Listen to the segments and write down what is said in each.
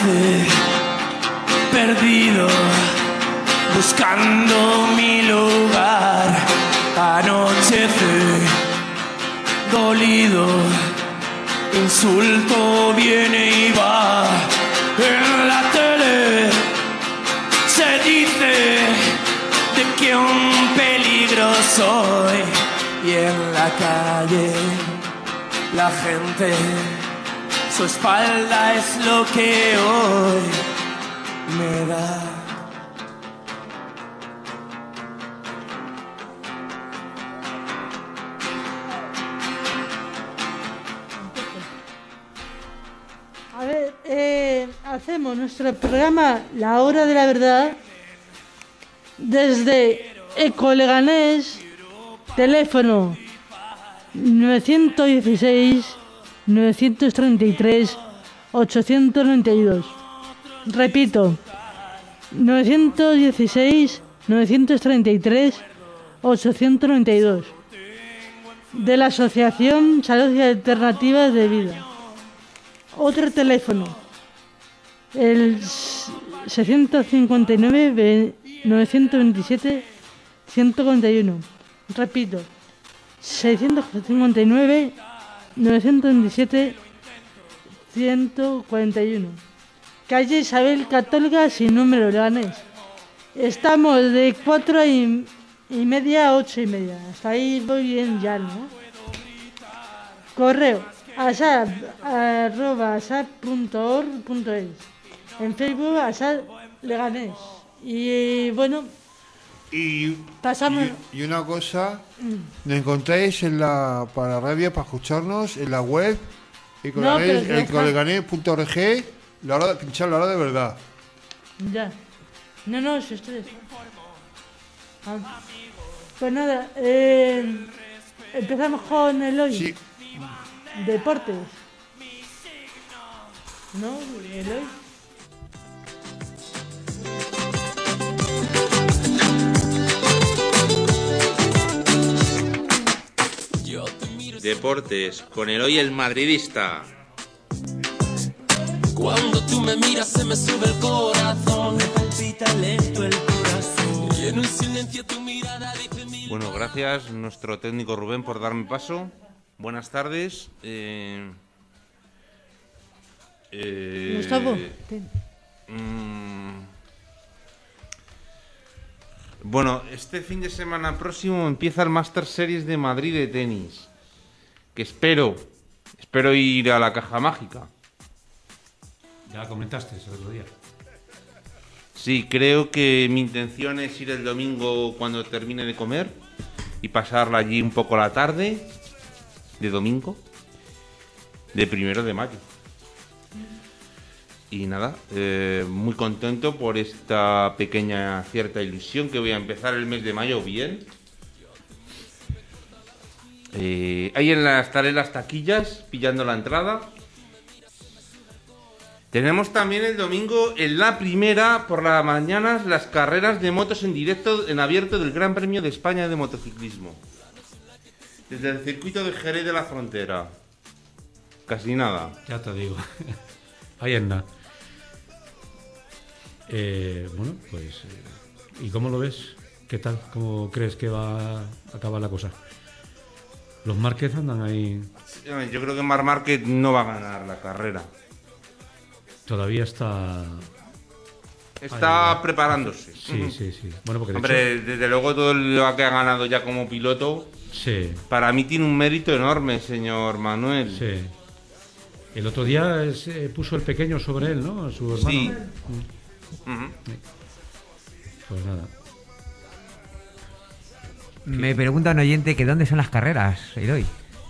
dice, perdido, buscando mi lugar. Anochece, dolido, insulto viene y va. En la tele se dice de que un peligro soy. Y en la calle la gente, su espalda es lo que hoy me da. A ver, hacemos nuestro programa La Hora de la Verdad desde Ecoleganés, teléfono 916-933-892. Repito, 916-933-892. De la Asociación Salud y Alternativas de Vida. Otro teléfono, el 659-927-141. Repito, 659-927-141. Calle Isabel Católica, sin número, Leganés. Estamos de 4:30 a 8:30. Hasta ahí voy bien ya, ¿no? Correo asap@asap.org.es. En Facebook asap Leganés. Y bueno, pasamos. Y una cosa, nos encontráis para radio, para escucharnos en la web ecoleganés.org, pinchar la hora de verdad. Ya. No, si ustedes. Pues nada, empezamos con el hoy. Sí. Deportes. ¿No? El hoy. Deportes, con el hoy el madridista. Cuando tú me miras se me sube el corazón, me palpita lento el corazón. Y en un silencio tu mirada dice mil. Bueno, gracias nuestro técnico Rubén por darme paso. Buenas tardes. Gustavo. Bueno, este fin de semana próximo empieza el Master Series de Madrid de tenis. Que espero ir a la Caja Mágica. Ya comentaste el otro día. Sí, creo que mi intención es ir el domingo cuando termine de comer y pasarla allí un poco la tarde de domingo, de 1 de mayo. Y nada, muy contento por esta pequeña cierta ilusión que voy a empezar el mes de mayo bien. Ahí estaré en las taquillas pillando la entrada. Tenemos también el domingo en la primera por las mañanas las carreras de motos en directo en abierto del Gran Premio de España de motociclismo. Desde el circuito de Jerez de la Frontera. Casi nada. Ya te digo. Ahí anda. Bueno, pues... ¿y cómo lo ves? ¿Qué tal? ¿Cómo crees que va a acabar la cosa? Los Márquez andan ahí... Yo creo que Marc Márquez no va a ganar la carrera. Todavía está preparándose. Sí. Bueno, porque hombre, desde luego todo lo que ha ganado ya como piloto, sí. Para mí tiene un mérito enorme, señor Manuel. Sí. El otro día puso el pequeño sobre él, ¿no? Su hermano. Sí. Pues nada. Me pregunta un oyente que dónde son las carreras, Eloy.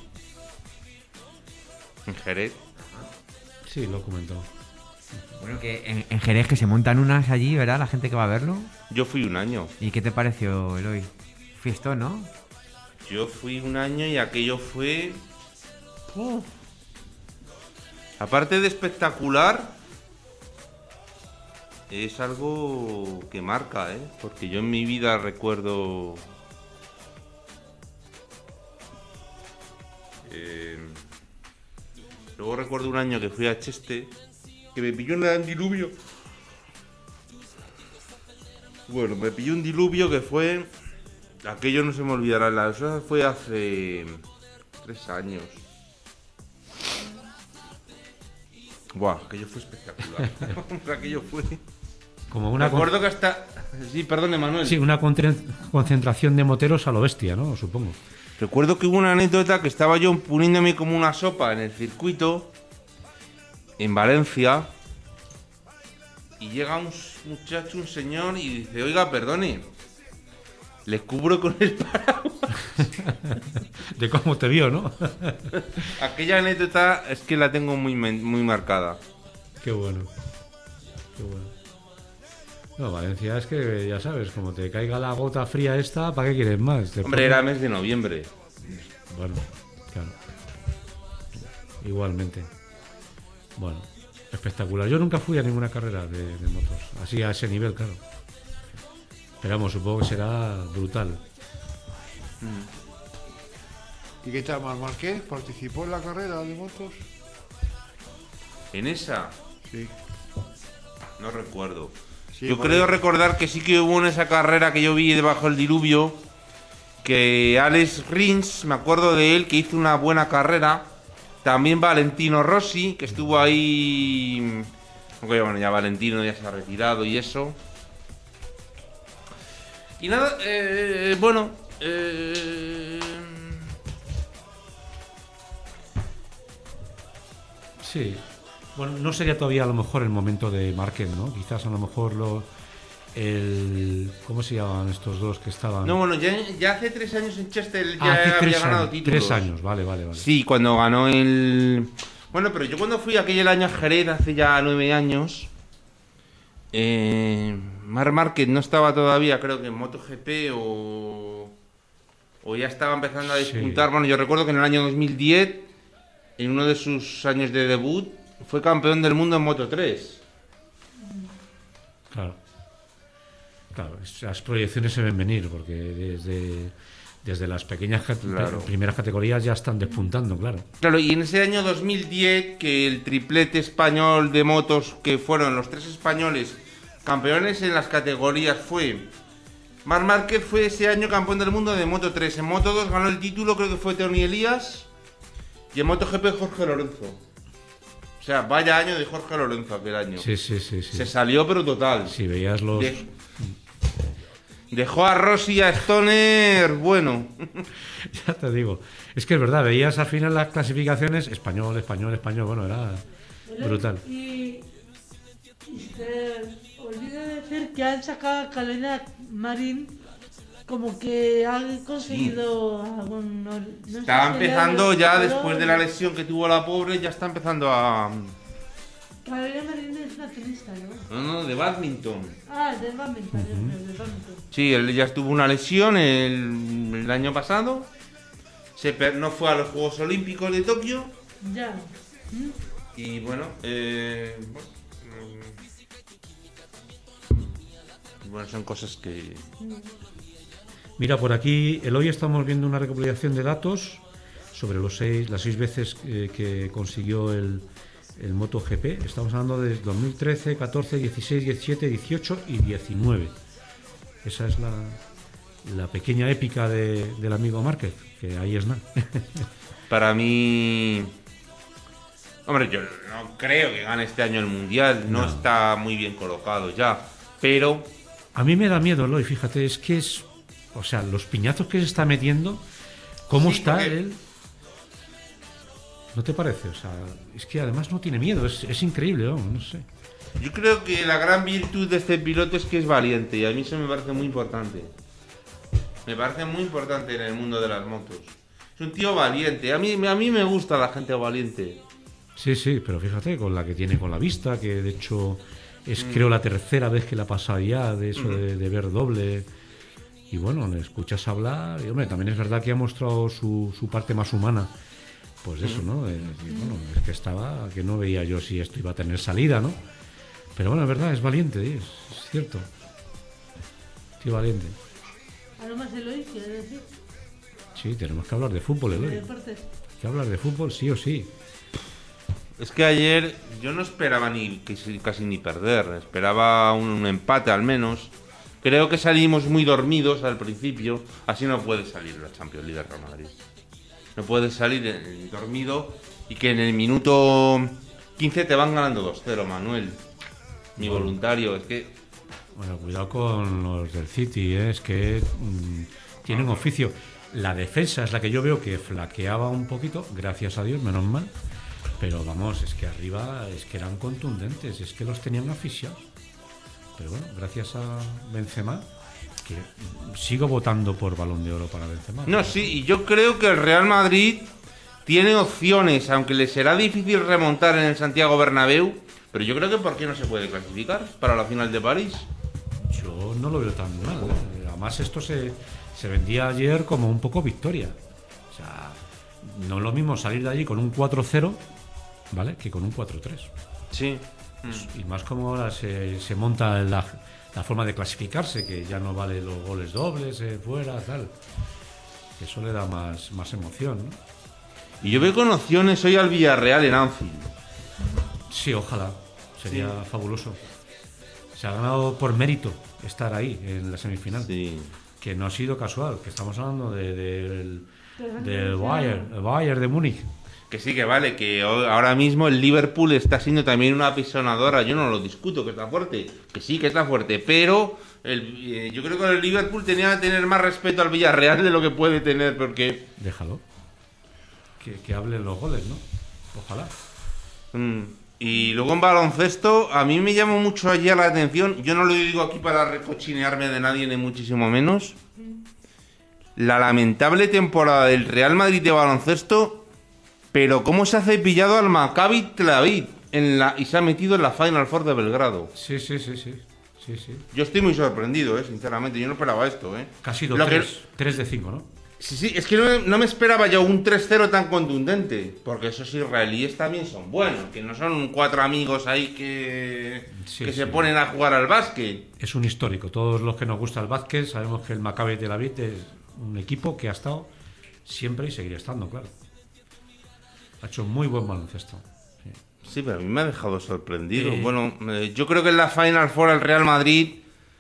En Jerez. Sí, lo comentó. Bueno, que en Jerez que se montan unas allí, ¿verdad? La gente que va a verlo. Yo fui un año. ¿Y qué te pareció, Eloy? Fiestón, ¿no? Yo fui un año y aquello fue... Aparte de espectacular, es algo que marca, ¿eh? Porque yo en mi vida recuerdo... Luego recuerdo un año que fui a Cheste que me pilló un diluvio. Bueno, me pilló un diluvio que fue... Aquello no se me olvidará, eso fue hace 3 años. Buah, aquello fue espectacular. Aquello fue... Como una, Recuerdo que hasta... Sí, perdón, Manuel. sí, una concentración de moteros a lo bestia, ¿no? Supongo. Recuerdo que hubo una anécdota que estaba yo poniéndome como una sopa en el circuito en Valencia y llega un muchacho, un señor y dice, oiga, perdone, le cubro con el paraguas. De cómo te vio, ¿no? Aquella anécdota es que la tengo muy marcada. Qué bueno. Qué bueno. No, Valencia es que, ya sabes, como te caiga la gota fría esta, ¿para qué quieres más? Hombre, era mes de noviembre. Bueno, claro. Igualmente. Bueno, espectacular. Yo nunca fui a ninguna carrera de motos, así a ese nivel, claro. Pero vamos, supongo que será brutal. ¿Y qué tal, Marc Márquez? ¿Participó en la carrera de motos? ¿En esa? Sí. No recuerdo. Sí, Yo porque- creo recordar que sí que hubo en esa carrera que yo vi debajo del diluvio, que Alex Rins, me acuerdo de él, que hizo una buena carrera. También Valentino Rossi, que estuvo ahí... Aunque bueno, ya Valentino ya se ha retirado y eso. Y nada, bueno... Sí. Bueno, no sería todavía a lo mejor el momento de Márquez, ¿no? Quizás a lo mejor ¿cómo se llamaban estos dos que estaban? No, bueno, ya hace 3 años en Chester ya hace había ganado títulos. 3 años, vale. Sí, cuando ganó el... Bueno, pero yo cuando fui aquel año a Jerez, hace ya 9 años, Marc Márquez no estaba todavía, creo que en MotoGP o ya estaba empezando a despuntar. Sí. Bueno, yo recuerdo que en el año 2010, en uno de sus años de debut, fue campeón del mundo en Moto3. Claro. Claro, las proyecciones se ven venir, porque desde las pequeñas Claro. primeras categorías ya están despuntando, claro. Claro, y en ese año 2010, que el triplete español de motos, que fueron los 3 españoles campeones en las categorías, fue... Marc Márquez fue ese año campeón del mundo de Moto 3. En Moto 2 ganó el título, creo que fue Tony Elías. Y en MotoGP Jorge Lorenzo. O sea, vaya año de Jorge Lorenzo aquel año. Sí. Se salió, pero total. Si veías los... Dejó a Rossi y a Stoner, bueno. Ya te digo. Es que es verdad, veías al final las clasificaciones español, bueno, era brutal. Y se olvida decir que han sacado a Carolina Marín como que han conseguido algún... no sé Estaba si empezando era- ya, pero después de la lesión que tuvo la pobre, ya está empezando a... Carolina Marín es una tenista, ¿no? No, de badminton. Ah, de badminton, de badminton. Sí, él ya tuvo una lesión el año pasado. No fue a los Juegos Olímpicos de Tokio. Ya. ¿Mm? Y bueno, bueno, son cosas que... Mira, por aquí, hoy estamos viendo una recopilación de datos sobre las 6 veces que consiguió el MotoGP. Estamos hablando de 2013, 14, 16, 17, 18 y 19. Esa es la pequeña épica del amigo Márquez, que ahí es nada. Para mí... Hombre, yo no creo que gane este año el Mundial. No está muy bien colocado ya. Pero... A mí me da miedo, Eloy, fíjate, es que es... O sea, los piñazos que se está metiendo, ¿cómo Sí, está porque- él? ¿No te parece? O sea, es que además no tiene miedo, es increíble, vamos, no sé. Yo creo que la gran virtud de este piloto es que es valiente. Y a mí eso me parece muy importante. Me parece muy importante en el mundo de las motos. Es un tío valiente. A mí me gusta la gente valiente. Sí, pero fíjate, con la que tiene con la vista, que de hecho es creo la tercera vez que la pasa ya, de eso de ver doble. Y bueno, le escuchas hablar, y hombre, también es verdad que ha mostrado su parte más humana. Pues eso, ¿no? Y bueno, es que que no veía yo si esto iba a tener salida, ¿no? Pero bueno, es verdad, es valiente, es cierto. Tío valiente. ¿Algo más Eloy quiere decir? Sí, tenemos que hablar de fútbol, De Eloy. deportes. Hay que hablar de fútbol sí o sí. Es que ayer yo no esperaba casi ni perder, esperaba un empate al menos. Creo que salimos muy dormidos al principio, así no puede salir la Champions League del Real Madrid. No puedes salir dormido y que en el minuto 15 te van ganando 2-0, Manuel. Mi voluntario, es que... Bueno, cuidado con los del City, es que tienen oficio. La defensa es la que yo veo que flaqueaba un poquito, gracias a Dios, menos mal. Pero vamos, es que arriba es que eran contundentes, es que los tenían asfixiados. Pero bueno, gracias a Benzema, que sigo votando por Balón de Oro para Benzema. No, sí, y yo creo que el Real Madrid tiene opciones, aunque le será difícil remontar en el Santiago Bernabéu, pero yo creo que ¿por qué no se puede clasificar para la final de París? Yo no lo veo tan mal, ¿eh? Además esto se vendía ayer como un poco victoria. O sea, no es lo mismo salir de allí con un 4-0, ¿vale?, que con un 4-3. Sí. Y más como ahora se monta la forma de clasificarse, que ya no vale los goles dobles, fuera, tal. Eso le da más emoción, ¿no? Y yo veo con opciones hoy al Villarreal en Anfield. Sí, ojalá. Sería fabuloso. Se ha ganado por mérito estar ahí en la semifinal. Sí. Que no ha sido casual, que estamos hablando del Bayern de Múnich. Que sí, que vale, que ahora mismo el Liverpool está siendo también una apisonadora. Yo no lo discuto, que está fuerte. Que sí, que está fuerte. Pero yo creo que el Liverpool tenía que tener más respeto al Villarreal de lo que puede tener, porque... Déjalo. Que hablen los goles, ¿no? Ojalá. Y luego en baloncesto, a mí me llamó mucho ayer la atención. Yo no lo digo aquí para recochinearme de nadie, ni muchísimo menos. La lamentable temporada del Real Madrid de baloncesto... Pero cómo se ha cepillado al Maccabi Tel Aviv y se ha metido en la Final Four de Belgrado. Sí. Yo estoy muy sorprendido, sinceramente. Yo no esperaba esto, Casi 3 de 5, ¿no? Sí, es que no me esperaba yo un 3-0 tan contundente. Porque esos israelíes también son buenos. Que no son 4 amigos ahí que se ponen a jugar al básquet. Es un histórico. Todos los que nos gusta el básquet sabemos que el Maccabi Tel Aviv es un equipo que ha estado siempre y seguirá estando, claro. Ha hecho muy buen baloncesto. Sí, pero a mí me ha dejado sorprendido. Bueno, yo creo que en la Final Four al Real Madrid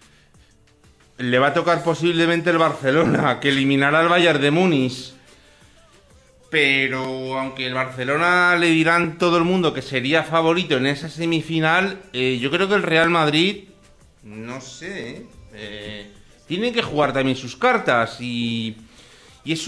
le va a tocar posiblemente el Barcelona, que eliminará al Bayern de Múnich. Pero aunque el Barcelona le dirán todo el mundo que sería favorito en esa semifinal, yo creo que el Real Madrid, no sé, tiene que jugar también sus cartas y es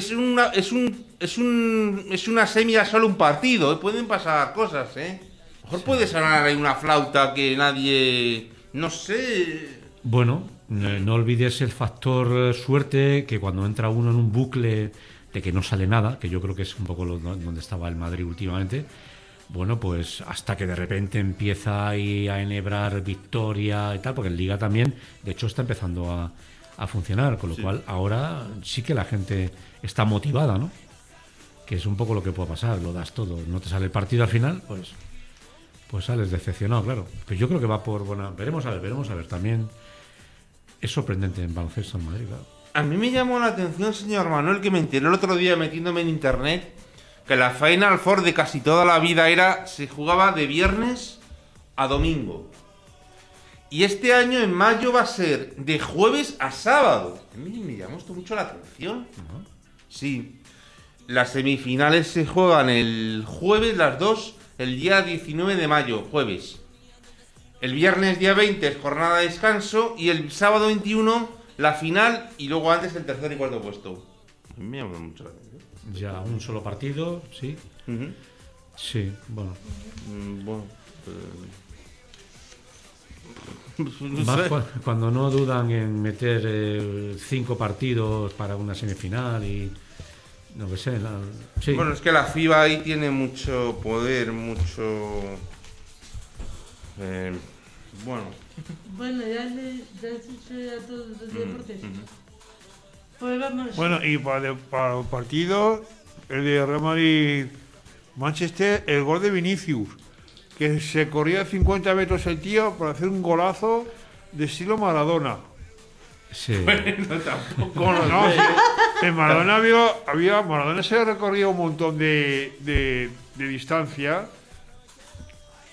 una semi a solo un partido, pueden pasar cosas, A lo mejor puede sonar ahí una flauta que nadie, no sé. Bueno, no olvides el factor suerte, que cuando entra uno en un bucle de que no sale nada, que yo creo que es un poco donde estaba el Madrid últimamente. Bueno, pues hasta que de repente empieza ahí a enhebrar victoria y tal, porque en Liga también, de hecho, está empezando a funcionar, con lo cual ahora sí que la gente está motivada, ¿no? Que es un poco lo que puede pasar, lo das todo, no te sale el partido al final, pues sales decepcionado, claro. Pero yo creo que va por buena... Veremos a ver, también es sorprendente en baloncesto en Madrid, claro. A mí me llamó la atención, señor Manuel, que me enteré el otro día metiéndome en internet, que la Final Four de casi toda la vida se jugaba de viernes a domingo. Y este año, en mayo, va a ser de jueves a sábado. A mí me llamó esto mucho la atención. Sí. Las semifinales se juegan el jueves, las dos, el día 19 de mayo, jueves. El viernes, día 20, es jornada de descanso. Y el sábado 21, la final. Y luego antes el tercer y cuarto puesto. A mí me llamó mucho la atención. Ya un solo partido, sí. Sí, bueno. No más sé. cuando no dudan en meter 5 partidos para una semifinal y no que sé. Sí. Bueno, es que la FIBA ahí tiene mucho poder, mucho... bueno. Bueno, ya has dicho ya todo los deportes. Pues vamos. Bueno, y para el partido, el de Real Madrid Manchester, el gol de Vinicius, que se corría 50 metros el tío para hacer un golazo de estilo Maradona. Sí. Bueno, tampoco lo No, sé. en Maradona Maradona se recorría un montón de distancia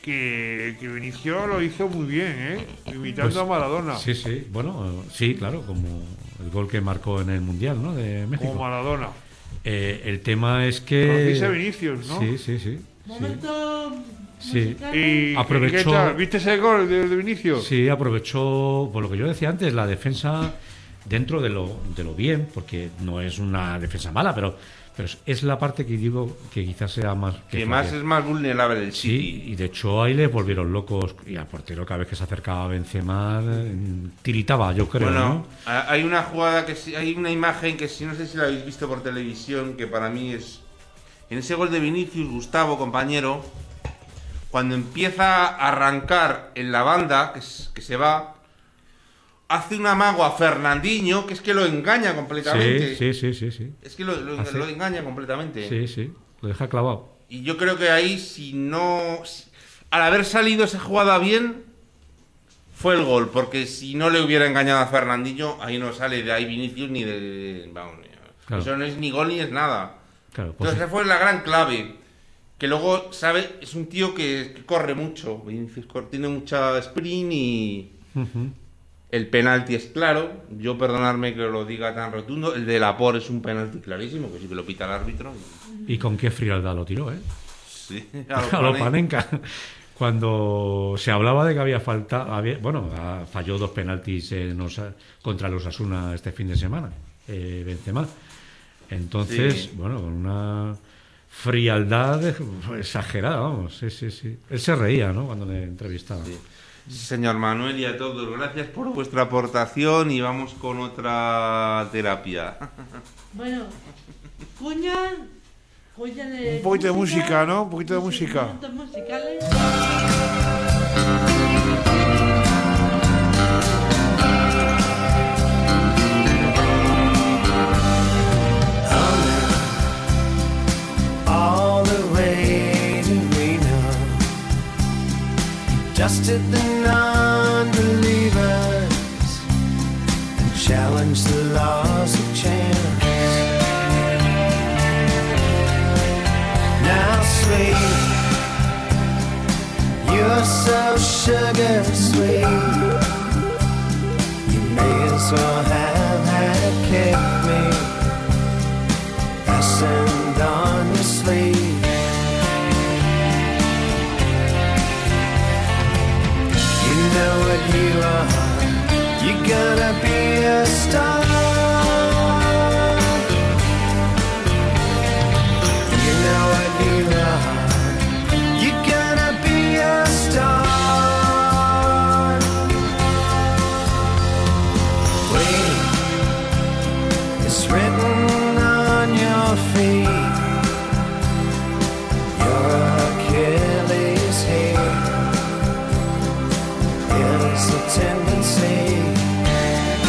que Vinicius lo hizo muy bien, imitando Pues, a Maradona. Sí, sí, bueno, sí, claro, como el gol que marcó en el Mundial, ¿no? De México. Como Maradona. El tema es que... Conocéis a Vinicius, ¿no? Sí, sí, sí. Momento Sí. musical. Y Aprovechó- ¿qué tal? ¿Viste ese gol de Vinicius? Sí, aprovechó, por lo que yo decía antes, la defensa dentro de lo bien, porque no es una defensa mala, pero es la parte que digo que quizás sea más... Que más es más vulnerable el Sí, City. y de hecho ahí le volvieron locos, y al portero cada vez que se acercaba a Benzema tiritaba, yo creo, Bueno, ¿no? hay una jugada hay una imagen que no sé si la habéis visto por televisión, que para mí es en ese gol de Vinicius, Gustavo, compañero, cuando empieza a arrancar en la banda, que se va, hace un amago a Fernandinho, que es que lo engaña completamente. Sí. Es que lo engaña completamente. Sí, sí, lo deja clavado. Y yo creo que ahí, al haber salido esa jugada bien, fue el gol, porque si no le hubiera engañado a Fernandinho, ahí no sale de ahí Vinicius ni de... Vamos, Claro. eso no es ni gol ni es nada. Claro, pues Entonces esa fue la gran clave. Que luego, ¿sabe? Es un tío que corre mucho. Vinicius tiene mucha sprint y... Ujú. El penalti es claro. Yo perdonarme que lo diga tan rotundo. El de Laporte es un penalti clarísimo, que sí que lo pita el árbitro. Y con qué frialdad lo tiró, ¿eh? Sí, A lo Panenka. Cuando se hablaba de que había faltado, falló 2 penaltis contra los Osasuna este fin de semana, Benzema. Entonces, Sí. bueno, con una frialdad exagerada, vamos, sí. Él se reía, ¿no? Cuando le entrevistaban. Sí. Señor Manuel y a todos, gracias por vuestra aportación y vamos con otra terapia. Bueno, Cuña Un poquito de música, ¿no? Un poquito de música. Momentos musicales. All the rain in Reno dusted the non-believers and challenged the laws of chance. Now, sweet, you're so sugar sweet. You may as well have had kept me fastened on your sleeve. You know what you are. You're gonna be a star. You know what you are. You're gonna be a star. Wait, it's written on your feet. Your Achilles heel is a tendency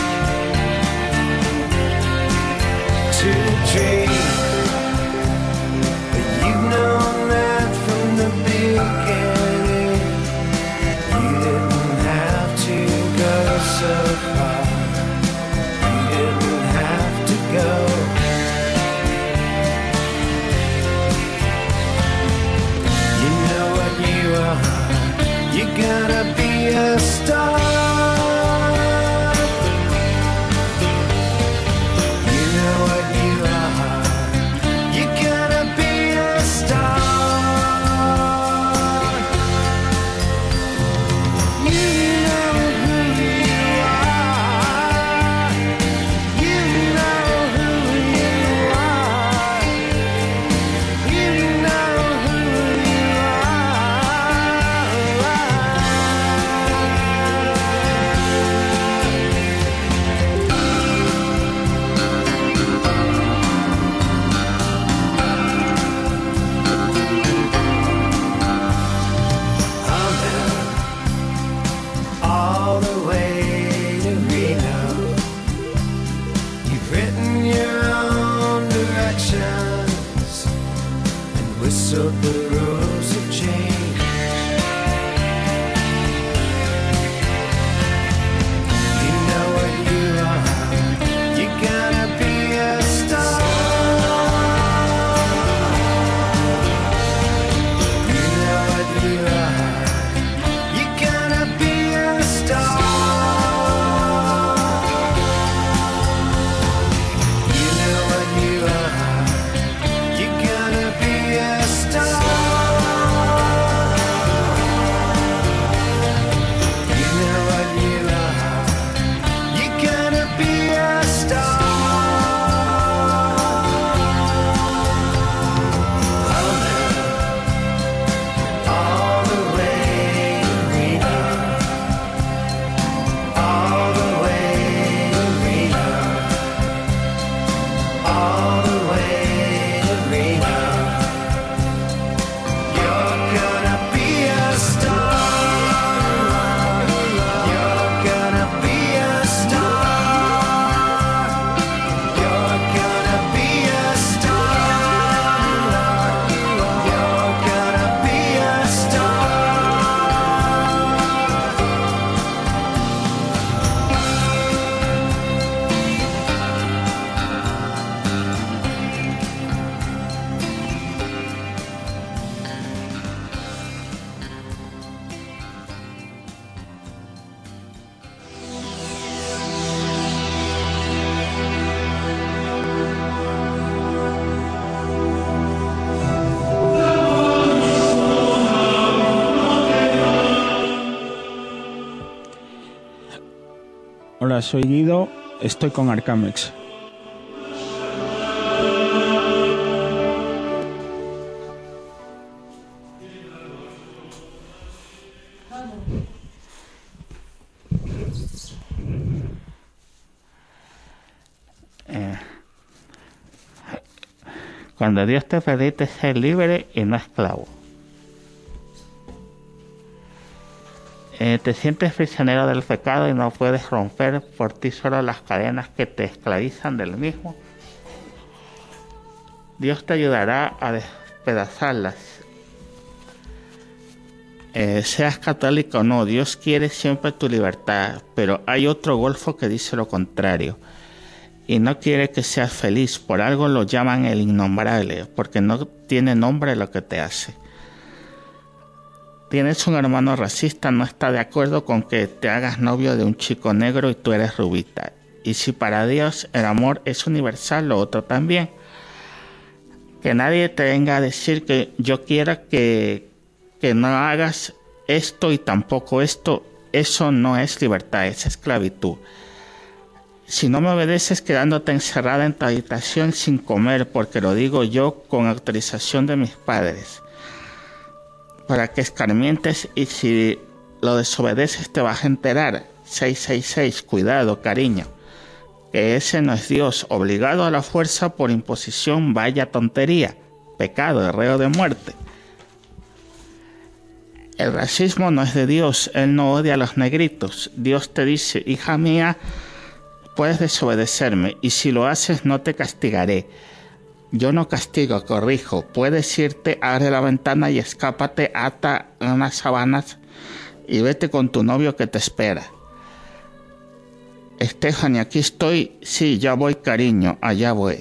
Hola, soy Guido, estoy con Arcamex. Cuando Dios te permite ser libre y no esclavo. Te sientes prisionero del pecado y no puedes romper por ti solo las cadenas que te esclavizan del mismo. Dios te ayudará a despedazarlas. Seas católico o no, Dios quiere siempre tu libertad, pero hay otro golfo que dice lo contrario. Y no quiere que seas feliz, por algo lo llaman el innombrable, porque no tiene nombre lo que te hace. Tienes un hermano racista, no está de acuerdo con que te hagas novio de un chico negro y tú eres rubita. Y si para Dios el amor es universal, lo otro también. Que nadie te venga a decir que yo quiera que no hagas esto y tampoco esto, eso no es libertad, es esclavitud. Si no me obedeces quedándote encerrada en tu habitación sin comer, porque lo digo yo con autorización de mis padres, para que escarmientes, y si lo desobedeces te vas a enterar. 666, cuidado, cariño, que ese no es Dios. Obligado a la fuerza por imposición, vaya tontería, pecado, reo de muerte. El racismo no es de Dios, Él no odia a los negritos. Dios te dice, hija mía, puedes desobedecerme, y si lo haces no te castigaré. Yo no castigo, corrijo. Puedes irte, abre la ventana y escápate, ata unas sábanas y vete con tu novio que te espera. Stephanie, aquí estoy. Sí, ya voy, cariño, allá voy.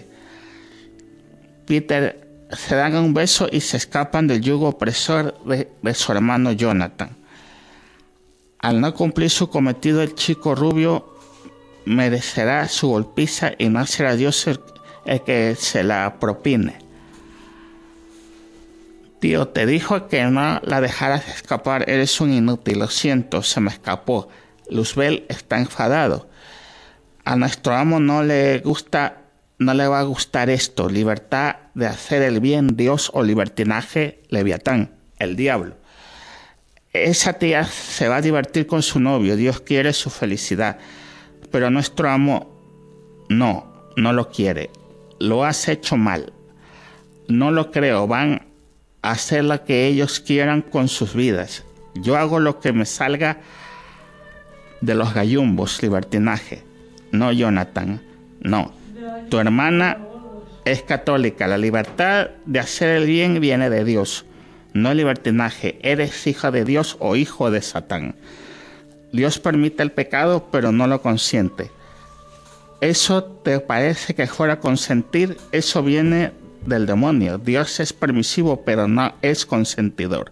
Peter, se dan un beso y se escapan del yugo opresor de su hermano Jonathan. Al no cumplir su cometido, el chico rubio merecerá su golpiza y no será Dios el que se la propine. Tío, te dijo que no la dejaras escapar. Eres un inútil, lo siento, se me escapó. Luzbel está enfadado. A nuestro amo no le va a gustar esto. Libertad de hacer el bien, Dios, o libertinaje, Leviatán, el diablo. Esa tía se va a divertir con su novio. Dios quiere su felicidad. Pero nuestro amo no lo quiere. Lo has hecho mal. No lo creo. Van a hacer lo que ellos quieran con sus vidas. Yo hago lo que me salga de los gallumbos, libertinaje. No, Jonathan, no. Tu hermana es católica. La libertad de hacer el bien viene de Dios, no libertinaje. Eres hija de Dios o hijo de Satán. Dios permite el pecado, pero no lo consiente. ¿Eso te parece que fuera consentir? Eso viene del demonio. Dios es permisivo, pero no es consentidor.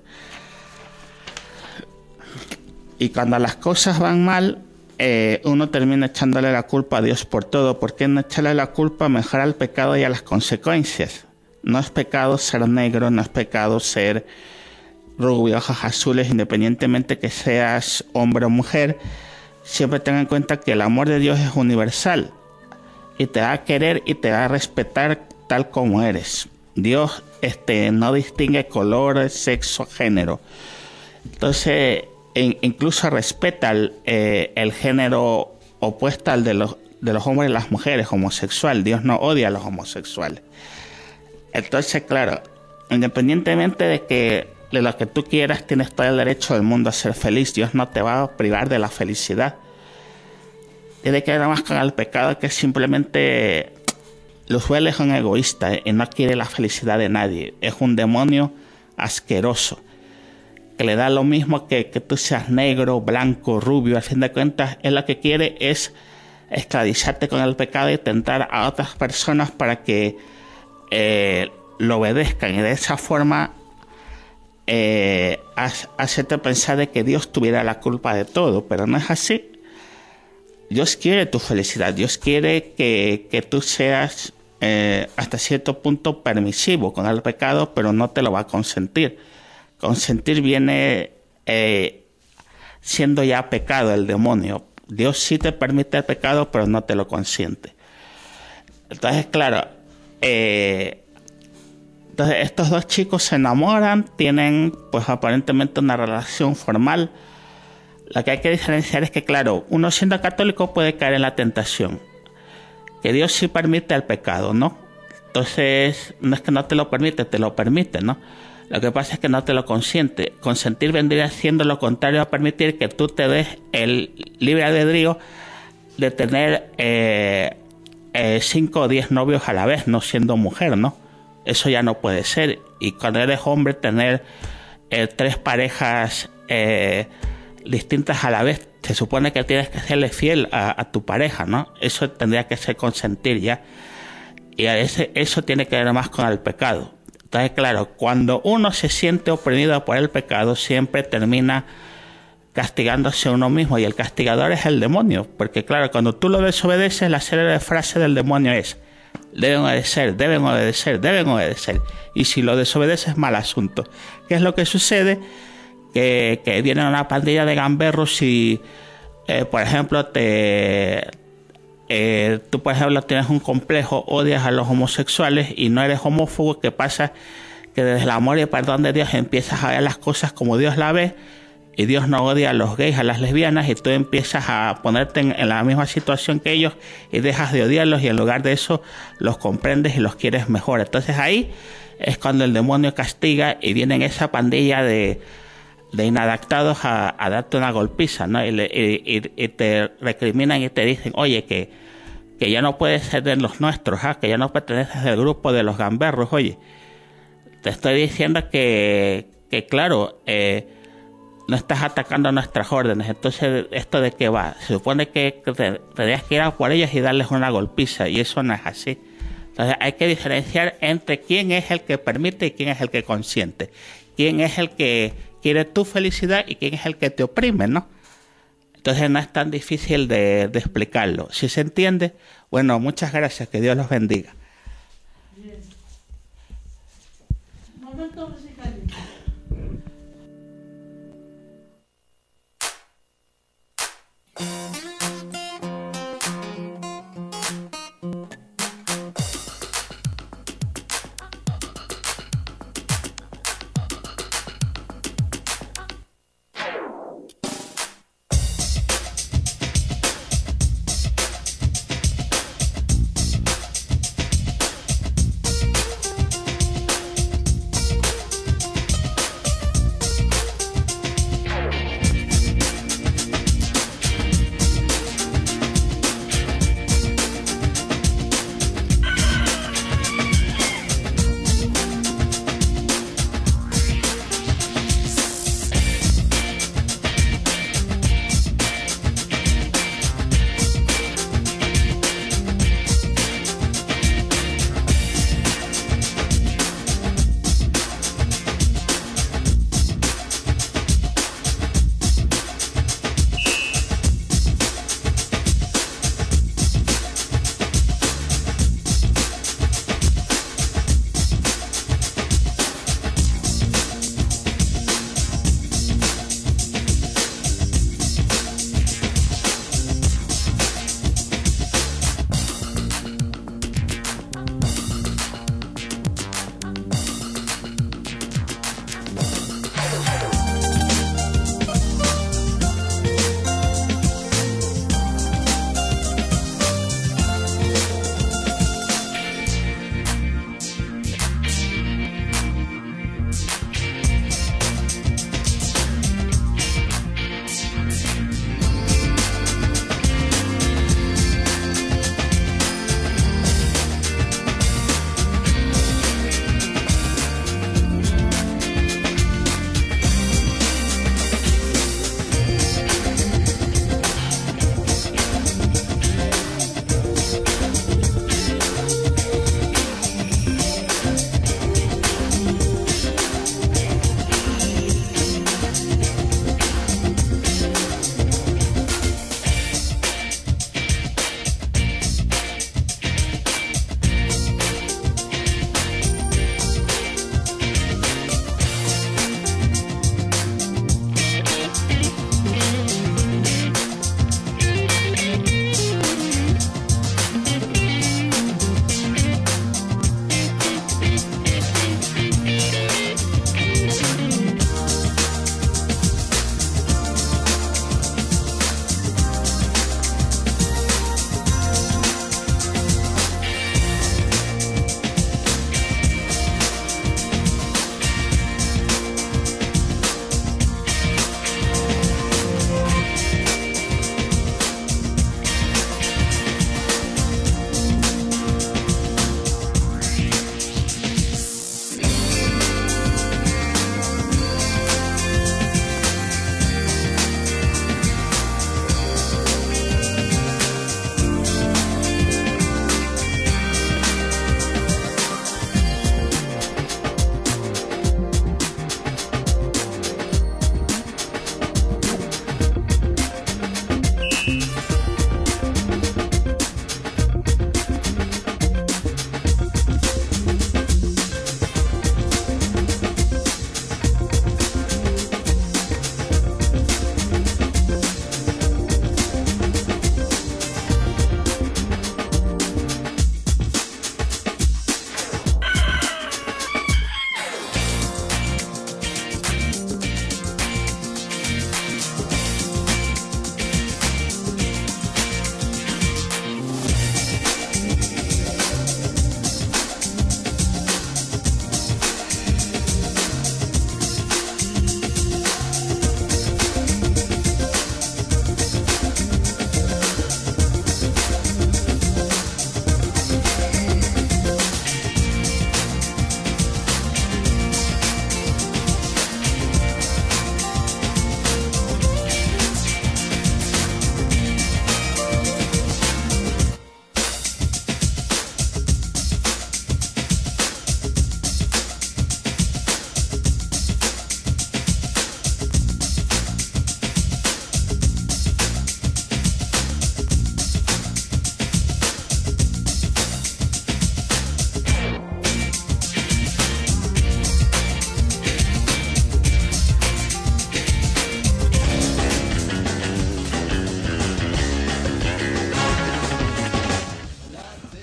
Y cuando las cosas van mal, uno termina echándole la culpa a Dios por todo. ¿Por qué no echarle la culpa mejor al pecado y a las consecuencias? No es pecado ser negro, no es pecado ser rubio, ojos azules, independientemente que seas hombre o mujer. Siempre ten en cuenta que el amor de Dios es universal y te va a querer y te va a respetar tal como eres. Dios no distingue color, sexo, género. Entonces, incluso respeta el género opuesto al de los hombres y las mujeres, homosexual. Dios no odia a los homosexuales. Entonces, claro, independientemente de lo que tú quieras, tienes todo el derecho del mundo a ser feliz. Dios no te va a privar de la felicidad. Tiene que ver más con el pecado, que simplemente Luzbel es un egoísta y no quiere la felicidad de nadie. Es un demonio asqueroso que le da lo mismo que tú seas negro, blanco, rubio. Al fin de cuentas, él lo que quiere es esclavizarte con el pecado y tentar a otras personas para que lo obedezcan, y de esa forma hacerte pensar de que Dios tuviera la culpa de todo, pero no es así. Dios quiere tu felicidad. Dios quiere que tú seas hasta cierto punto permisivo con el pecado, pero no te lo va a consentir. Consentir viene siendo ya pecado, el demonio. Dios sí te permite el pecado, pero no te lo consiente. Entonces, claro, entonces estos dos chicos se enamoran, tienen pues aparentemente una relación formal. Lo que hay que diferenciar es que, claro, uno siendo católico puede caer en la tentación, que Dios sí permite el pecado, ¿no? Entonces, no es que no te lo permite, ¿no? Lo que pasa es que no te lo consiente. Consentir vendría siendo lo contrario a permitir, que tú te des el libre albedrío de tener 5 o 10 novios a la vez, no siendo mujer, ¿no? Eso ya no puede ser. Y cuando eres hombre, tener 3 parejas distintas a la vez, se supone que tienes que serle fiel a tu pareja, ¿no? Eso tendría que ser consentir ya. Y eso tiene que ver más con el pecado. Entonces, claro, cuando uno se siente oprimido por el pecado, siempre termina castigándose a uno mismo, y el castigador es el demonio, porque claro, cuando tú lo desobedeces, la célebre frase del demonio es: deben obedecer, deben obedecer, deben obedecer, y si lo desobedeces, mal asunto. ¿Qué es lo que sucede? Que viene una pandilla de gamberros y, por ejemplo, tú, por ejemplo, tienes un complejo, odias a los homosexuales y no eres homófobo. ¿Qué pasa? Que desde el amor y el perdón de Dios empiezas a ver las cosas como Dios la ve, y Dios no odia a los gays, a las lesbianas, y tú empiezas a ponerte en la misma situación que ellos y dejas de odiarlos, y en lugar de eso los comprendes y los quieres mejor. Entonces ahí es cuando el demonio castiga y vienen esa pandilla de inadaptados a darte una golpiza, ¿no? Y te recriminan y te dicen: oye, que ya no puedes ser de los nuestros, que ya no perteneces al grupo de los gamberros. Oye, te estoy diciendo que claro, no estás atacando nuestras órdenes. Entonces, ¿esto de qué va? Se supone que tendrías que ir a por ellos y darles una golpiza, y eso no es así. Entonces hay que diferenciar entre quién es el que permite y quién es el que consiente, quién es el que quiere tu felicidad y quién es el que te oprime, ¿no? Entonces no es tan difícil de explicarlo. Si se entiende, bueno, muchas gracias, que Dios los bendiga. Bien. Momento musical.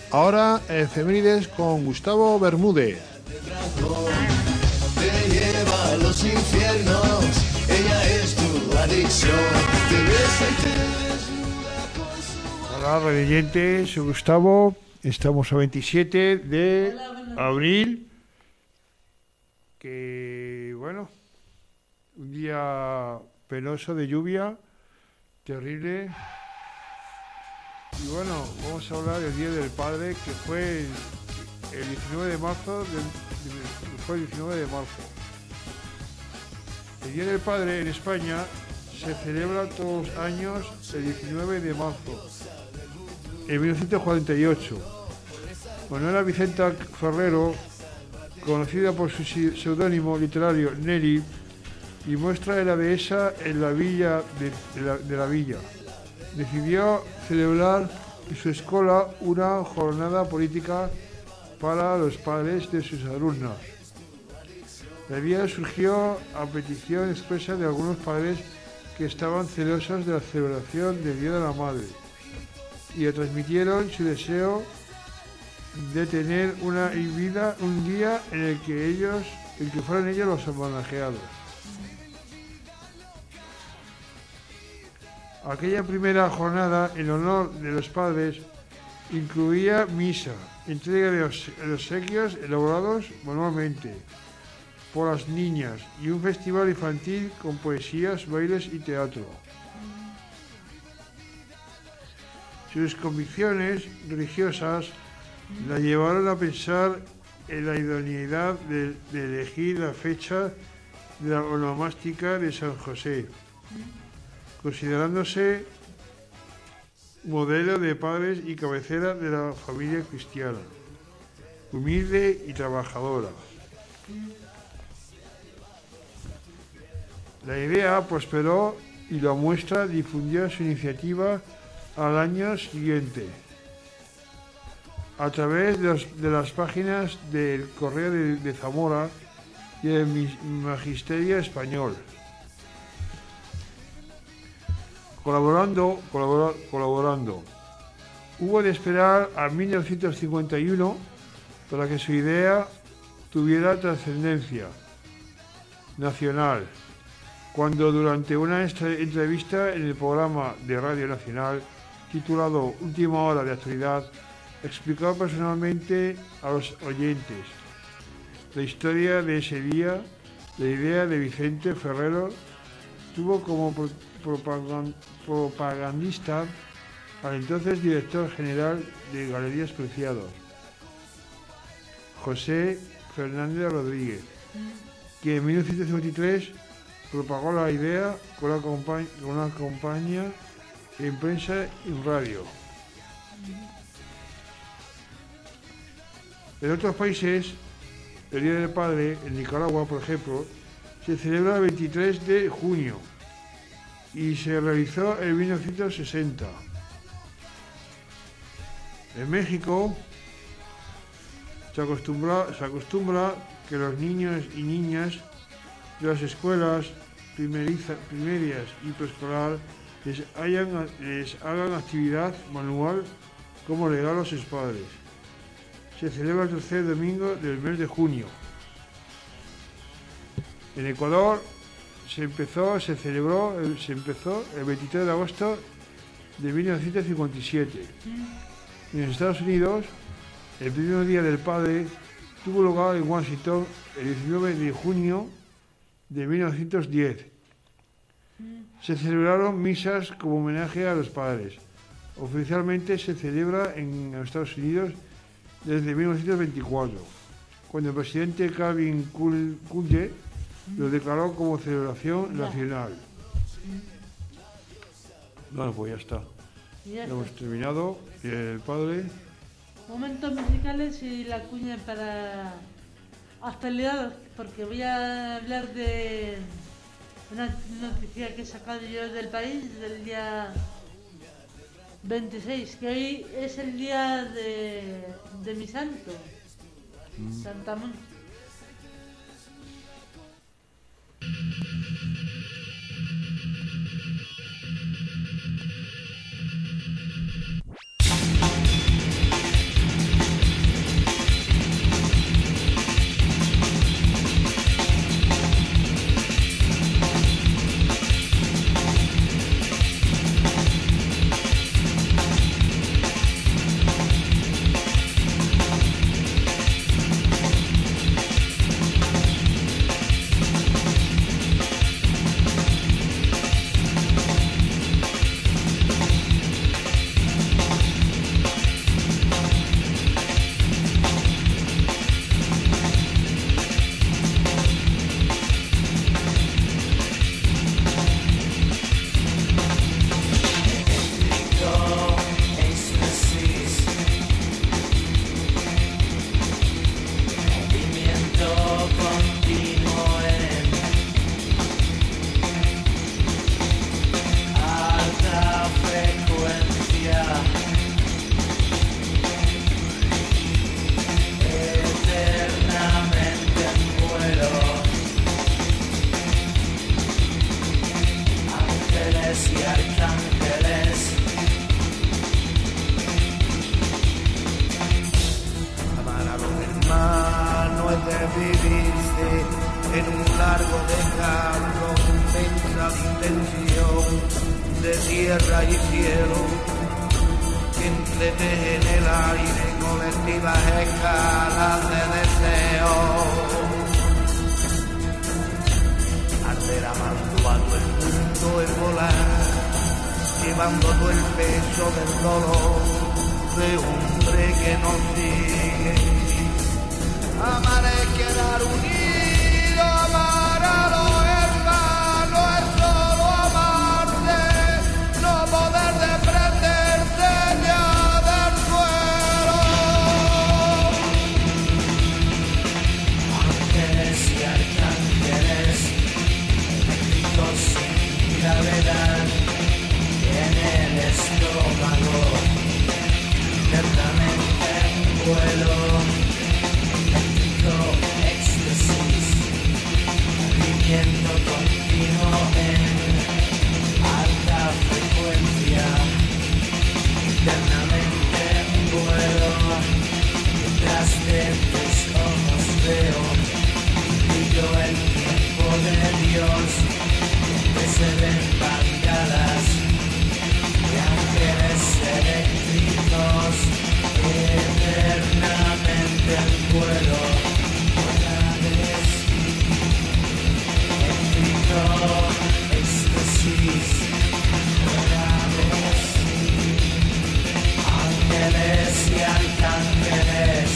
Ahora, efemérides con Gustavo Bermúdez. Te lleva a los infiernos, ella es tu adicción, te besa y te desnuda con su... Hola, redeyentes, soy Gustavo. Estamos a 27 de abril. Que, bueno, un día penoso de lluvia, terrible. Y bueno, vamos a hablar del Día del Padre, que fue el 19 de marzo. Fue el 19 de marzo. El Día del Padre en España se celebra todos los años el 19 de marzo, en 1948. Manuela Vicenta Ferrero, conocida por su seudónimo literario Nelly, y muestra de la dehesa en la villa de la villa, decidió celebrar en su escuela una jornada política para los padres de sus alumnos. La idea surgió a petición expresa de algunos padres que estaban celosos de la celebración del Día de la Madre y le transmitieron su deseo de tener un día en el que fueran ellos los homenajeados. Aquella primera jornada en honor de los padres incluía misa, entrega de obsequios elaborados manualmente por las niñas y un festival infantil con poesías, bailes y teatro. Sus convicciones religiosas la llevaron a pensar en la idoneidad de elegir la fecha de la onomástica de San José, considerándose modelo de padres y cabecera de la familia cristiana, humilde y trabajadora. La idea prosperó y la muestra difundió su iniciativa al año siguiente a través de las páginas del Correo de Zamora y del Magisterio Español. Colaborando. Hubo de esperar a 1951 para que su idea tuviera trascendencia nacional, cuando durante una entrevista en el programa de Radio Nacional titulado Última Hora de Actualidad, explicó personalmente a los oyentes la historia de ese día. La idea de Vicente Ferrero tuvo como propagandista al entonces director general de Galerías Preciados, José Fernández Rodríguez, que en 1953 propagó la idea con una campaña en prensa y radio. En otros países, el Día del Padre, en Nicaragua, por ejemplo, se celebra el 23 de junio y se realizó en 1960. En México se acostumbra que los niños y niñas de las escuelas primarias y preescolar les hagan actividad manual como regalo a sus padres. Se celebra el tercer domingo del mes de junio. En Ecuador se empezó el 23 de agosto de 1957. En Estados Unidos, el primer Día del Padre tuvo lugar en Washington el 19 de junio de 1910. Se celebraron misas como homenaje a los padres. Oficialmente se celebra en Estados Unidos desde 1924, cuando el presidente Calvin Coolidge lo declaró como celebración nacional. Bueno, pues ya está. Hemos terminado. El padre. Momentos musicales y la cuña para actualidad, porque voy a hablar de una noticia que he sacado yo del país del día 26, que hoy es el día de mi santo, Santa Mónica. conexión de tierra y cielo que entreteje en el aire colectivas escalas de deseo. Arder amando a todo el mundo en volar, llevando todo el peso del dolor de hombre que nos sigue. Amar es quedar unido, amar a los hermanos es solo amarte, no poder desprenderse ya del suelo. Ángeles y arcángeles, eléctricos sin gravedad, en el estómago, eternamente en vuelo, eléctrico éxtasis, viviendo continuo en alta frecuencia, eternamente en vuelo, detrás de tus ojos veo, y yo el tiempo de Dios, que se ven bandadas de ángeles eléctricos, eternamente en vuelo, eléctrico, éxtasis, ángeles y arcángeles.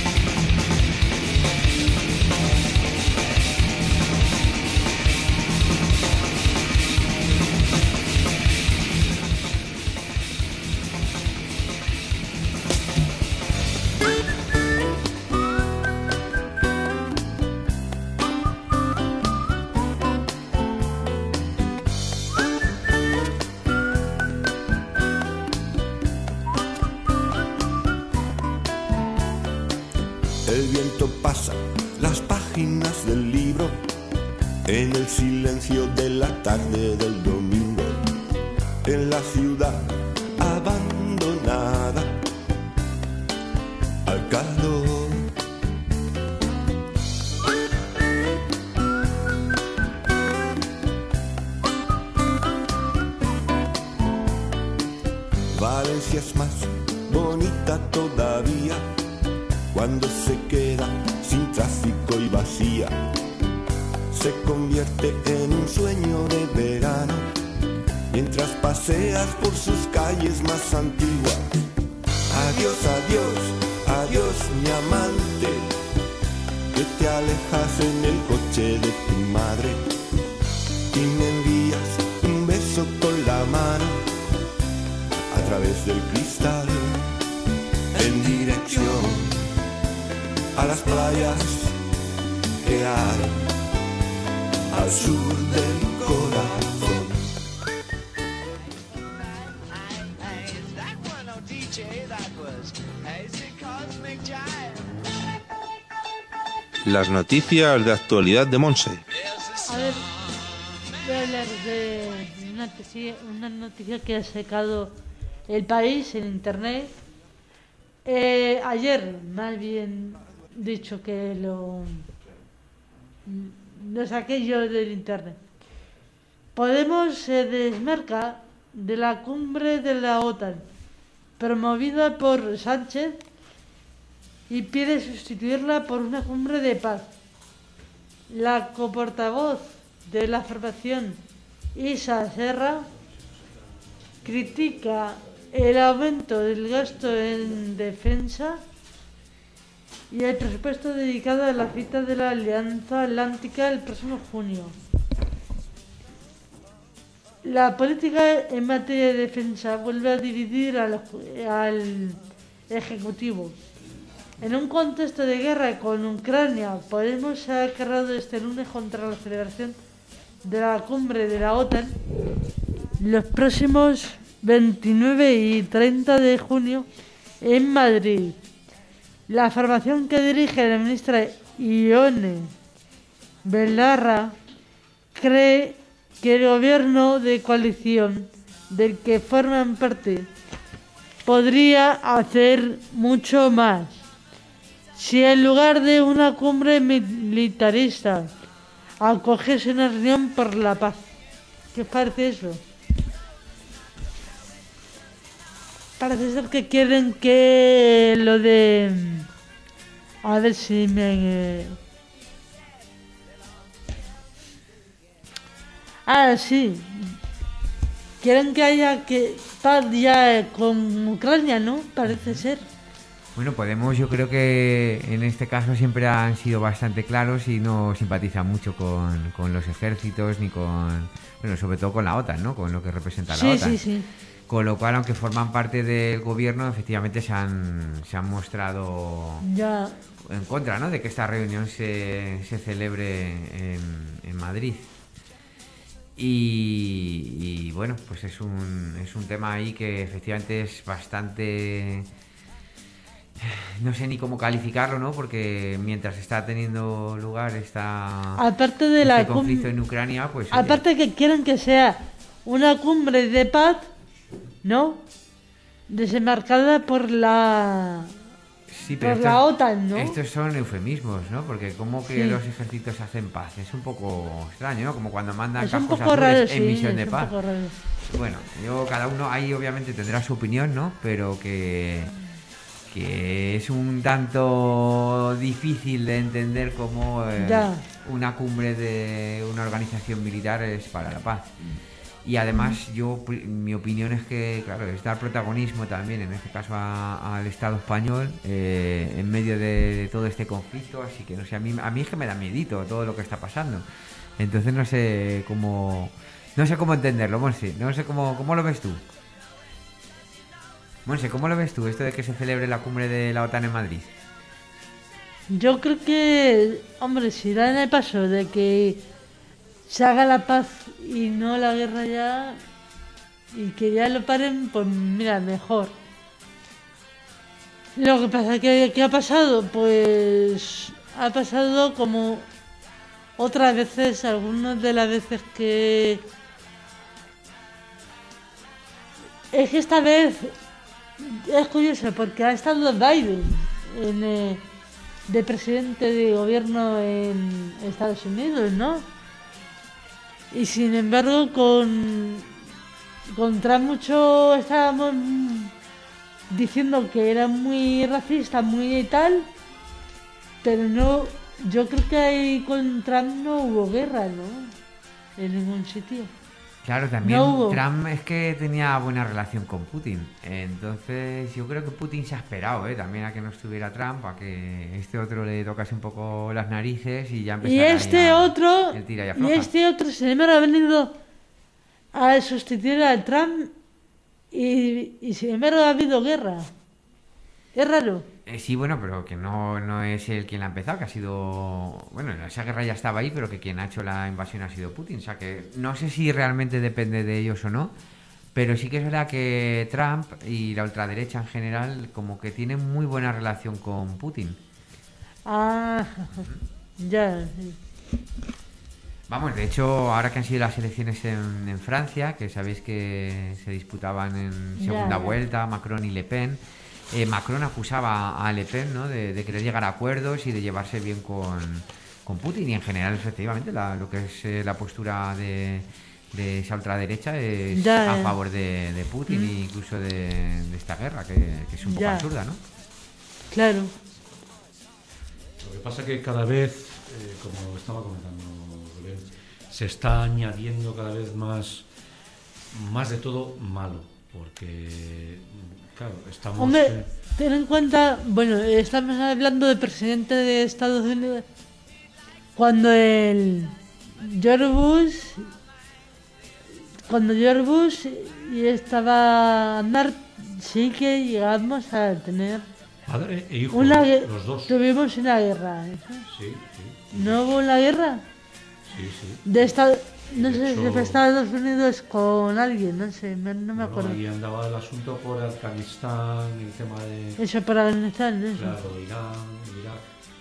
El viento pasa las páginas del libro en el silencio de la tarde del domingo, en la ciudad abandonada al calor. Valencia es más bonita todavía cuando se queda sin tráfico y vacía. Se convierte en un sueño de verano mientras paseas por sus calles más antiguas. Adiós, adiós, adiós mi amante, que te alejas en el coche de tu madre y me envías un beso con la mano a través del cristal en dirección a las playas que hay al sur del corazón. Las noticias de actualidad de Monse. A ver, voy a hablar de una noticia que ha sacado El País en internet. Ayer, más bien dicho, que lo saqué yo del internet. Podemos se desmarca de la cumbre de la OTAN, promovida por Sánchez, y pide sustituirla por una cumbre de paz. La coportavoz de la formación, Isa Serra, critica el aumento del gasto en defensa y el presupuesto dedicado a la cita de la Alianza Atlántica el próximo junio. La política en materia de defensa vuelve a dividir al Ejecutivo. En un contexto de guerra con Ucrania, Podemos se ha cargado este lunes contra la celebración de la cumbre de la OTAN los próximos 29 y 30 de junio en Madrid. La formación que dirige la ministra Ione Belarra cree que el gobierno de coalición del que forman parte podría hacer mucho más si en lugar de una cumbre militarista acogiese una reunión por la paz. ¿Qué os parece eso? Parece ser que quieren que lo de... A ver si me... Sí. Quieren que haya paz ya con Ucrania, ¿no? Parece ser. Bueno, Podemos yo creo que en este caso siempre han sido bastante claros y no simpatizan mucho con los ejércitos ni con... Bueno, sobre todo con la OTAN, ¿no? Con lo que representa la OTAN. Sí. Con lo cual, aunque forman parte del gobierno, efectivamente se han mostrado Ya. en contra, ¿no? De que esta reunión se celebre en Madrid. Y bueno, pues es un tema ahí que efectivamente es bastante... No sé ni cómo calificarlo, ¿no? Porque mientras está teniendo lugar aparte de este conflicto en Ucrania, pues... Aparte que quieren que sea una cumbre de paz, ¿no? Desembarcada por la... Sí, pero por la OTAN, ¿no? Estos son eufemismos, ¿no? Porque como que Sí. los ejércitos hacen paz. Es un poco extraño, ¿no? Como cuando mandan Es un cascos poco azules raro, en sí, misión de es un paz. poco raro. Bueno, cada uno ahí obviamente tendrá su opinión, ¿no? Pero que es un tanto difícil de entender como una cumbre de una organización militar es para la paz. Y además mi opinión es que, claro, es dar protagonismo también, en este caso al Estado español, en medio de todo este conflicto. Así que, no sé, a mí es que me da miedito todo lo que está pasando. Entonces no sé cómo entenderlo, Monse. No sé cómo lo ves tú. Monse, ¿cómo lo ves tú esto de que se celebre la cumbre de la OTAN en Madrid? Yo creo que, hombre, si dan el paso de que se haga la paz y no la guerra ya, y que ya lo paren, pues mira, mejor. Lo que pasa que ¿qué ha pasado? Pues ha pasado como otras veces, algunas de las veces que... Es que esta vez es curioso porque ha estado Biden de presidente de gobierno en Estados Unidos, ¿no? Y sin embargo con Trump estábamos diciendo que era muy racista, muy tal, pero no, yo creo que ahí con Trump no hubo guerra, ¿no? En ningún sitio. Claro, también No Trump es que tenía buena relación con Putin. Entonces yo creo que Putin se ha esperado también a que no estuviera Trump, a que este otro le tocase un poco las narices y ya empezara Y este otro, el tira y afloja. sin embargo, ha venido a sustituir a Trump y sin embargo ha habido guerra. Es raro. Sí, bueno, pero que no es él quien la ha empezado, que ha sido... Bueno, esa guerra ya estaba ahí, pero que quien ha hecho la invasión ha sido Putin. O sea que no sé si realmente depende de ellos o no, pero sí que es verdad que Trump y la ultraderecha en general como que tienen muy buena relación con Putin. Ah, ya. Sí. Vamos, de hecho, ahora que han sido las elecciones en Francia, que sabéis que se disputaban en segunda vuelta, Macron y Le Pen... Macron acusaba a Le Pen, ¿no? de querer llegar a acuerdos y de llevarse bien con Putin, y en general efectivamente lo que es la postura de esa ultraderecha es a favor de Putin e incluso de esta guerra que es un poco absurda, ¿no? Claro. Lo que pasa es que cada vez, como estaba comentando Belén, se está añadiendo cada vez más de todo malo, porque claro, estamos... Hombre, ten en cuenta, bueno, estamos hablando del presidente de Estados Unidos, cuando George Bush y estaba Andar, sí que llegamos a tener padre e hijo, los dos. Tuvimos una guerra. Sí. ¿No hubo una guerra? Sí. No sé si fue Estados Unidos con alguien, no sé, no me acuerdo. Ahí andaba el asunto por Afganistán, el tema de... Eso, por Afganistán, eso. Claro, Irak,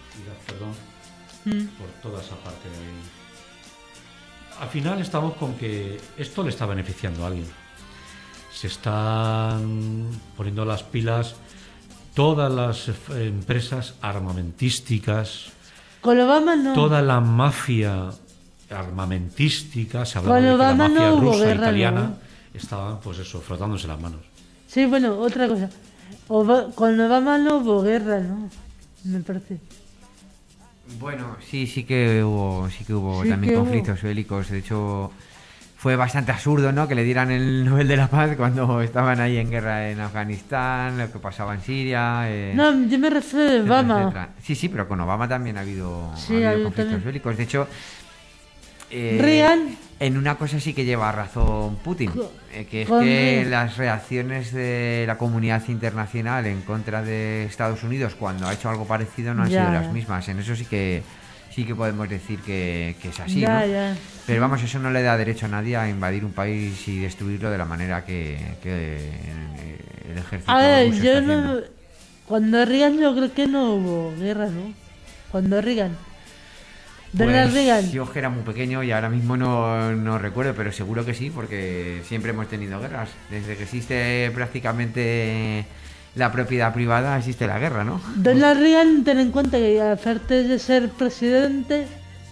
por toda esa parte de ahí. Al final estamos con que esto le está beneficiando a alguien. Se están poniendo las pilas todas las empresas armamentísticas, Con Obama no. toda la mafia armamentística, se hablaba Con de que la Obama mafia no hubo rusa, guerra, italiana, ¿no? estaban, pues eso, frotándose las manos. Sí, bueno, otra cosa. Con Obama no hubo guerra, ¿no? Me parece. Bueno, sí que hubo Sí también que conflictos bélicos. De hecho, fue bastante absurdo, ¿no? Que le dieran el Nobel de la Paz cuando estaban ahí en guerra en Afganistán, lo que pasaba en Siria. No, yo me refiero a etcétera, Obama. etcétera. Sí, pero con Obama también ha habido Sí, ha habido conflictos también. bélicos. De hecho, Reagan. en una cosa sí que lleva razón Putin, que es con que Reagan. las reacciones de la comunidad internacional en contra de Estados Unidos cuando ha hecho algo parecido no han Ya, sido las ya. mismas. En eso sí que podemos decir que es así, Ya, ¿no? ya. Pero vamos, eso no le da derecho a nadie a invadir un país y destruirlo de la manera que el ejército A ver, ruso yo está no. haciendo. Cuando Reagan yo creo que no hubo guerra, ¿no? Cuando Reagan. Donald Reagan. Yo que era muy pequeño y ahora mismo no recuerdo, pero seguro que sí, porque siempre hemos tenido guerras. Desde que existe prácticamente la propiedad privada, existe la guerra, ¿no? Donald Reagan, ten en cuenta que aparte de ser presidente,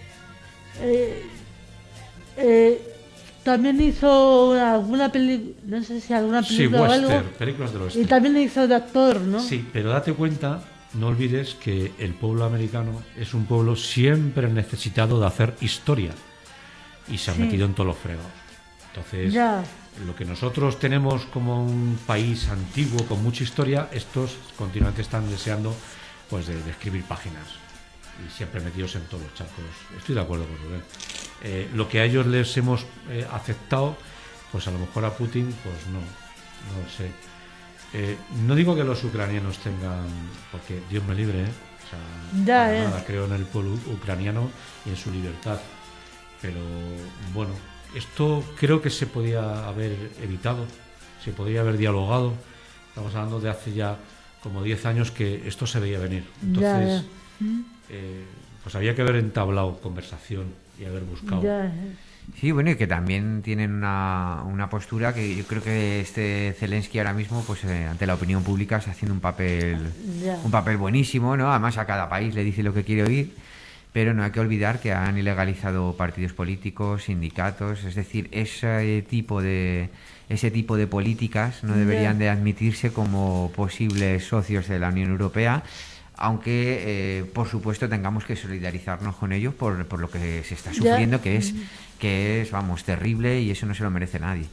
también hizo alguna película, no sé si alguna Sí, película o algo. western, películas del Y oeste. también hizo de actor, ¿no? Sí, pero date cuenta, no olvides que el pueblo americano es un pueblo siempre necesitado de hacer historia y se ha Sí. metido en todos los fregados. Entonces, Ya. lo que nosotros tenemos como un país antiguo con mucha historia, estos continuamente están deseando pues de escribir páginas y siempre metidos en todos los charcos. Estoy de acuerdo con Rubén. Lo que a ellos les hemos aceptado, pues a lo mejor a Putin, pues no sé. No digo que los ucranianos tengan, porque Dios me libre, o sea, Ya, para nada, creo en el pueblo ucraniano y en su libertad, pero bueno, esto creo que se podía haber evitado, se podría haber dialogado. Estamos hablando de hace ya como 10 años que esto se veía venir. Entonces, pues había que haber entablado conversación y haber buscado. Ya. Sí, bueno, y que también tienen una postura que yo creo que este Zelensky ahora mismo, pues ante la opinión pública, está haciendo un papel buenísimo, ¿no? Además a cada país le dice lo que quiere oír, pero no hay que olvidar que han ilegalizado partidos políticos, sindicatos, es decir, ese tipo de políticas no deberían de admitirse como posibles socios de la Unión Europea, aunque por supuesto tengamos que solidarizarnos con ellos por lo que se está sufriendo, que es, vamos, terrible, y eso no se lo merece nadie.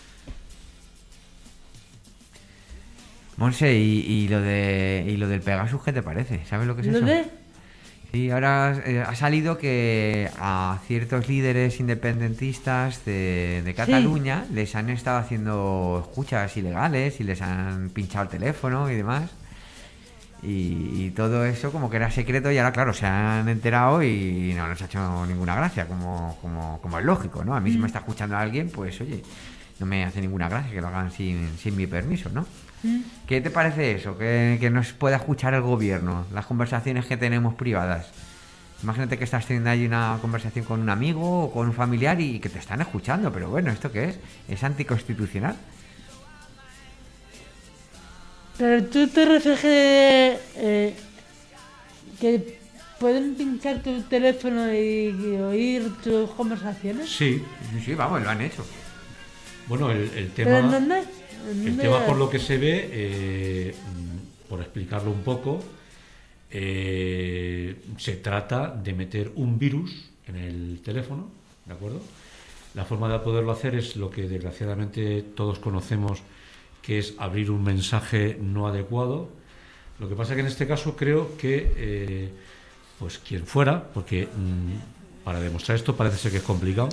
Monse, y lo del Pegasus, ¿qué te parece? ¿Sabes lo que es ¿Lo eso? de? Sí, ahora ha salido que a ciertos líderes independentistas de Cataluña les han estado haciendo escuchas ilegales y les han pinchado el teléfono y demás. Y todo eso como que era secreto, y ahora claro, se han enterado y no nos ha hecho ninguna gracia, como es lógico, ¿no? A mí si me está escuchando alguien, pues oye, no me hace ninguna gracia que lo hagan sin mi permiso, ¿no? ¿Qué te parece eso? Que nos pueda escuchar el gobierno, las conversaciones que tenemos privadas. Imagínate que estás teniendo ahí una conversación con un amigo o con un familiar y que te están escuchando, pero bueno, ¿esto qué es? ¿Es anticonstitucional? Pero tú te refieres que pueden pinchar tu teléfono y oír tus conversaciones. Sí. Sí, vamos, lo han hecho. Bueno, el ¿Pero tema... en dónde? El tema, por lo que se ve, por explicarlo un poco, se trata de meter un virus en el teléfono, ¿de acuerdo? La forma de poderlo hacer es lo que desgraciadamente todos conocemos, que es abrir un mensaje no adecuado. Lo que pasa que en este caso creo que, pues quien fuera, porque para demostrar esto parece ser que es complicado,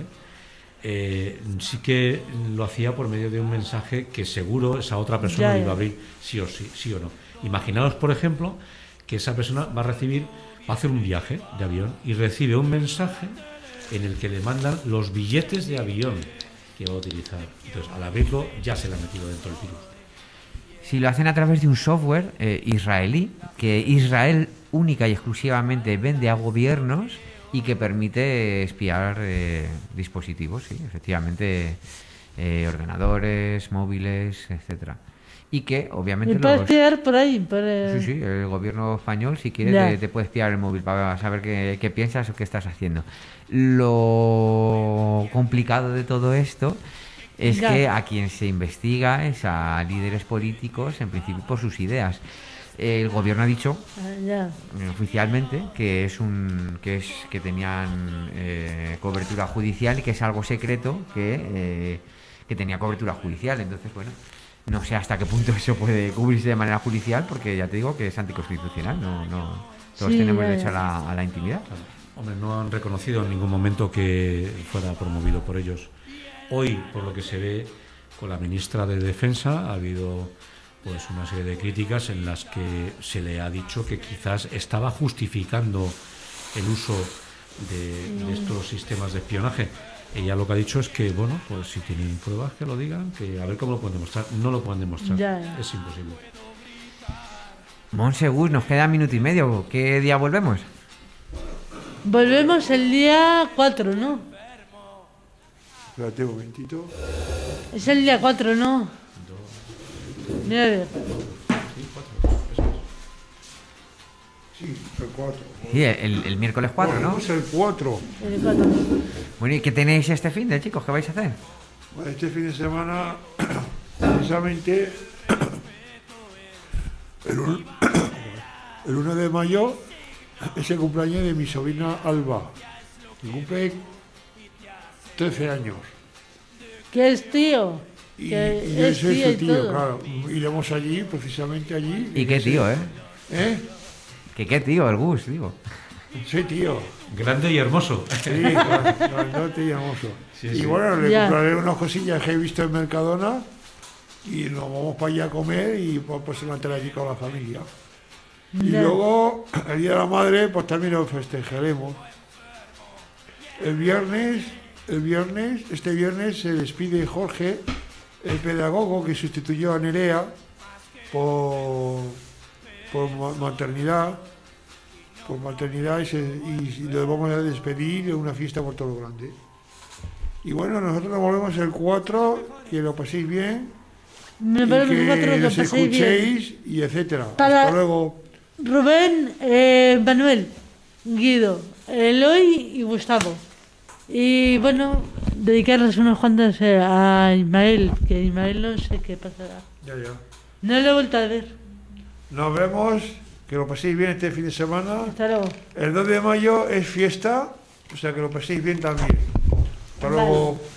sí que lo hacía por medio de un mensaje que seguro esa otra persona lo iba a abrir sí o no. Imaginaos, por ejemplo, que esa persona va a hacer un viaje de avión y recibe un mensaje en el que le mandan los billetes de avión que va a utilizar. Entonces, al abrirlo ya se le ha metido dentro el virus. Si lo hacen a través de un software israelí, que Israel única y exclusivamente vende a gobiernos y que permite espiar dispositivos, sí, efectivamente ordenadores, móviles, etcétera. Y que obviamente Y puedes espiar por ahí. Sí, sí, el gobierno español, si quiere, te puede espiar el móvil para saber qué piensas o qué estás haciendo. Lo complicado de todo esto es que a quien se investiga es a líderes políticos, en principio por sus ideas. El gobierno ha dicho oficialmente que que tenían cobertura judicial y que es algo secreto que tenía cobertura judicial. Entonces, bueno, no sé hasta qué punto eso puede cubrirse de manera judicial, porque ya te digo que es anticonstitucional. Todos tenemos derecho a la intimidad. Hombre, no han reconocido en ningún momento que fuera promovido por ellos. Hoy, por lo que se ve, con la ministra de Defensa ha habido pues una serie de críticas en las que se le ha dicho que quizás estaba justificando el uso de estos sistemas de espionaje. Ella lo que ha dicho es que, bueno, pues si tienen pruebas que lo digan, que a ver cómo lo pueden demostrar. No lo pueden demostrar, es imposible. Monsegur, nos queda 1 minuto y medio. ¿Qué día volvemos? Volvemos el día 4, ¿no? Espérate un momentito. Es el día 4, ¿no? Mira, a ver. Sí, el 4. Sí, el miércoles 4, ¿no? Es el 4. El 4. Bueno, ¿y qué tenéis este fin de, chicos? ¿Qué vais a hacer? Bueno, este fin de semana, precisamente, el 1 de mayo es el cumpleaños de mi sobrina Alba, que cumple 13 años. ¿Qué es tío? Y yo soy su tío, claro. Iremos allí, precisamente allí. ¿Y qué tío, ¿Eh? ¿Qué tío? El Gus, digo. Sí, tío. Grande y hermoso. Sí, grandote y hermoso. Sí, y bueno, le compraré unas cosillas que he visto en Mercadona y nos vamos para allá a comer y pues la entrada allí con la familia. Y luego, el Día de la Madre, pues también lo festejaremos. Este viernes se despide Jorge, el pedagogo que sustituyó a Nerea por maternidad. Y lo vamos a despedir en una fiesta por todo lo grande. Y bueno, nosotros nos volvemos el 4, que lo paséis bien, y que nos escuchéis, y etcétera. Hasta luego. Rubén, Manuel, Guido, Eloy y Gustavo. Y bueno, dedicarles unos cuantos a Ismael, que Ismael no sé qué pasará. Ya. No lo he vuelto a ver. Nos vemos, que lo paséis bien este fin de semana. Hasta luego. El 2 de mayo es fiesta, o sea que lo paséis bien también. Hasta luego.